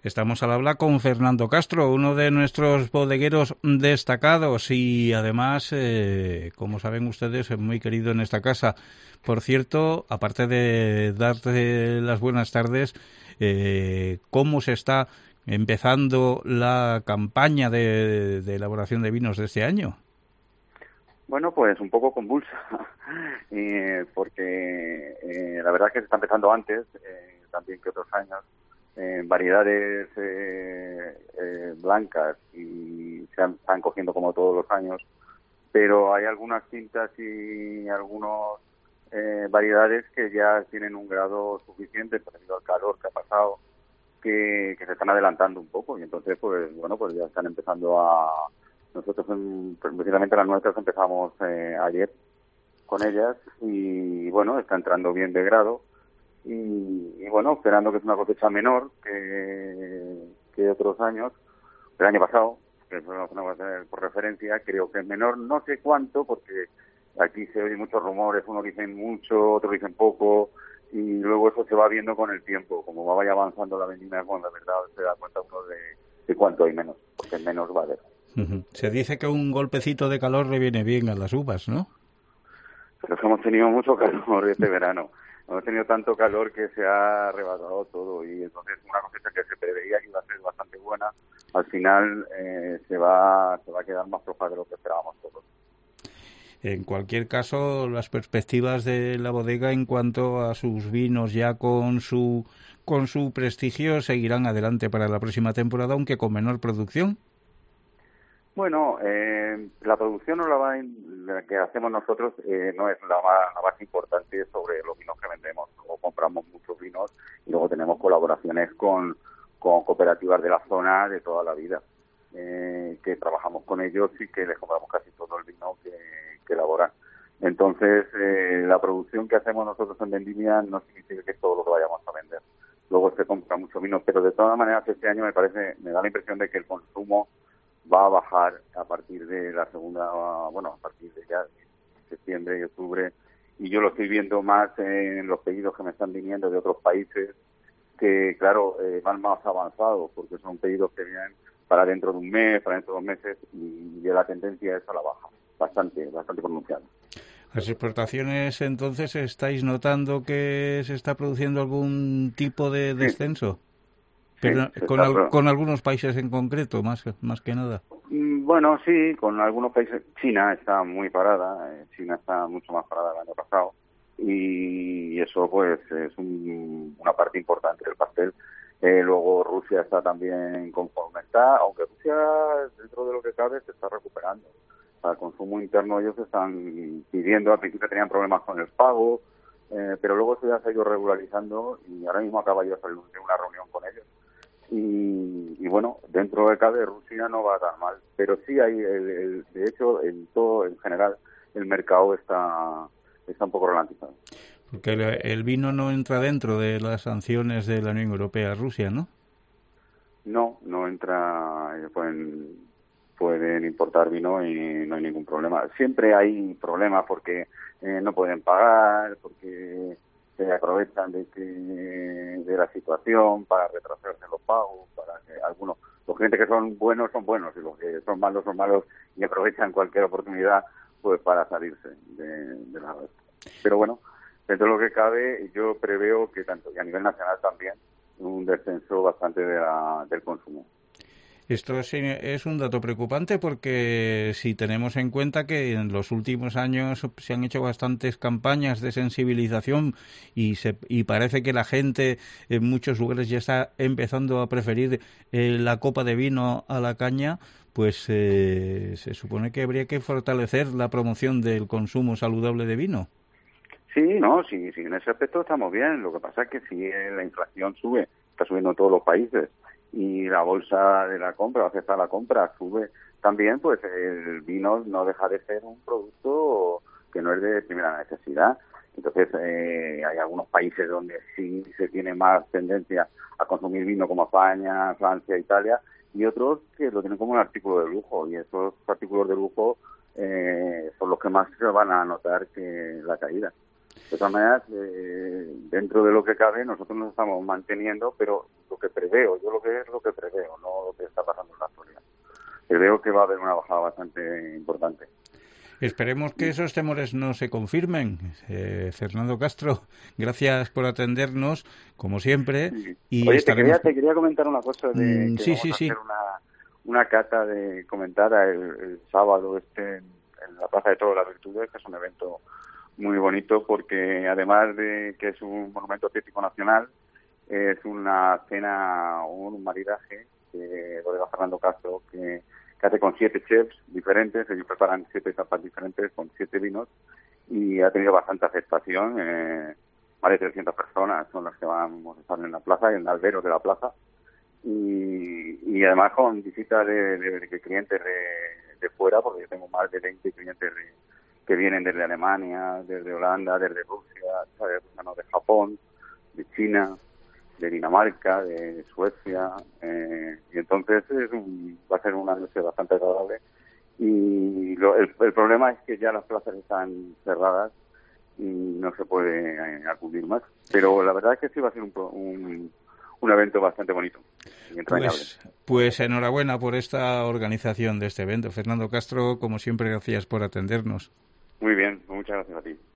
Estamos al habla con Fernando Castro, uno de nuestros bodegueros destacados y además, como saben ustedes, muy querido en esta casa. Por cierto, aparte de darte las buenas tardes, ¿cómo se está empezando la campaña de elaboración de vinos de este año? Bueno, pues un poco convulsa, porque la verdad es que se está empezando antes, también que otros años, variedades blancas y están cogiendo como todos los años, pero hay algunas tintas y algunos variedades que ya tienen un grado suficiente debido al calor que ha pasado, que se están adelantando un poco y entonces pues bueno, pues ya están empezando a... Nosotros, precisamente las nuestras, empezamos ayer con ellas y, bueno, está entrando bien de grado y bueno, esperando que es una cosecha menor que otros años. El año pasado, que no va a ser por referencia, creo que es menor, no sé cuánto, porque aquí se oyen muchos rumores, unos dicen mucho, otros dicen poco, y luego eso se va viendo con el tiempo. Como vaya avanzando la vendimia, con la verdad se da cuenta uno de cuánto hay menos, porque menos va a haber. Se dice que un golpecito de calor le viene bien a las uvas, ¿no? Pero hemos tenido mucho calor este verano. Hemos tenido tanto calor que se ha arrebatado todo y entonces una cosecha que se preveía que iba a ser bastante buena, al final se va a quedar más floja de lo que esperábamos todos. En cualquier caso, las perspectivas de la bodega en cuanto a sus vinos ya con su prestigio seguirán adelante para la próxima temporada, aunque con menor producción. Bueno, la producción la que hacemos nosotros no es la más importante sobre los vinos que vendemos. Luego compramos muchos vinos y luego tenemos colaboraciones con cooperativas de la zona de toda la vida, que trabajamos con ellos y que les compramos casi todo el vino que elaboran. Entonces, la producción que hacemos nosotros en vendimia no significa que es todo lo que vayamos a vender. Luego se compra mucho vino, pero de todas maneras este año me da la impresión de que el consumo va a bajar a partir de la segunda, bueno, a partir de ya septiembre y octubre, y yo lo estoy viendo más en los pedidos que me están viniendo de otros países, que claro, van más avanzados, porque son pedidos que vienen para dentro de un mes, para dentro de 2 meses, y la tendencia es a la baja, bastante pronunciada. Las exportaciones, entonces, ¿estáis notando que se está produciendo algún tipo de Sí, descenso? sí, Pero con algunos países en concreto, más que nada. Bueno, sí, con algunos países. China está muy parada, China está mucho más parada el año pasado y eso pues es una parte importante del pastel. Luego Rusia está también conforme está, aunque Rusia dentro de lo que cabe se está recuperando. Al consumo interno ellos están pidiendo, al principio tenían problemas con el pago, pero luego eso ya se ha ido regularizando y ahora mismo acaba yo de salir de una reunión con ellos. Y bueno, dentro de cabe Rusia no va tan mal, pero sí hay, de hecho, en general, el mercado está un poco ralentizado. Porque el vino no entra dentro de las sanciones de la Unión Europea a Rusia, ¿no? No entra, pueden importar vino y no hay ningún problema. Siempre hay problemas porque no pueden pagar, porque se aprovechan de la situación para retrasarse los pagos, para que los clientes que son buenos y los que son malos y aprovechan cualquier oportunidad pues para salirse de la red. Pero bueno, dentro de lo que cabe, yo preveo que tanto y a nivel nacional también un descenso bastante del consumo. Esto es un dato preocupante porque si tenemos en cuenta que en los últimos años se han hecho bastantes campañas de sensibilización y parece que la gente en muchos lugares ya está empezando a preferir la copa de vino a la caña, pues se supone que habría que fortalecer la promoción del consumo saludable de vino. Sí, en ese aspecto estamos bien. Lo que pasa es que si la inflación sube, está subiendo en todos los países, y la bolsa de la compra, la cesta de la compra sube también, pues el vino no deja de ser un producto que no es de primera necesidad. Entonces, hay algunos países donde sí se tiene más tendencia a consumir vino, como España, Francia, Italia, y otros que lo tienen como un artículo de lujo, y esos artículos de lujo son los que más se van a notar que la caída. De todas maneras, dentro de lo que cabe, nosotros nos estamos manteniendo, pero lo que preveo, yo lo que preveo que va a haber una bajada bastante importante. Esperemos que esos temores no se confirmen. Fernando Castro, gracias por atendernos, como siempre. Sí. Y Oye, estaremos... te quería comentar una cosa de que sí, vamos a sí. hacer una cata de comentada el sábado en la Plaza de Todas las Virtudes, que es un evento muy bonito porque además de que es un monumento artístico nacional, es una cena, un maridaje de bodega Fernando Castro que hace con 7 chefs diferentes. Ellos preparan 7 tapas diferentes con 7 vinos y ha tenido bastante aceptación. Más de 300 personas son las que vamos a estar en la plaza, en el albero de la plaza, y además con visitas de clientes de fuera, porque yo tengo más de 20 clientes que vienen desde Alemania, desde Holanda, desde Rusia, ¿sabes? Bueno, de Japón, de China, de Dinamarca, de Suecia, y entonces va a ser una noche bastante agradable. Y el problema es que ya las plazas están cerradas y no se puede acudir más. Pero la verdad es que sí va a ser un evento bastante bonito y entrañable. Pues enhorabuena por esta organización de este evento. Fernando Castro, como siempre, gracias por atendernos. Muy bien, muchas gracias a ti.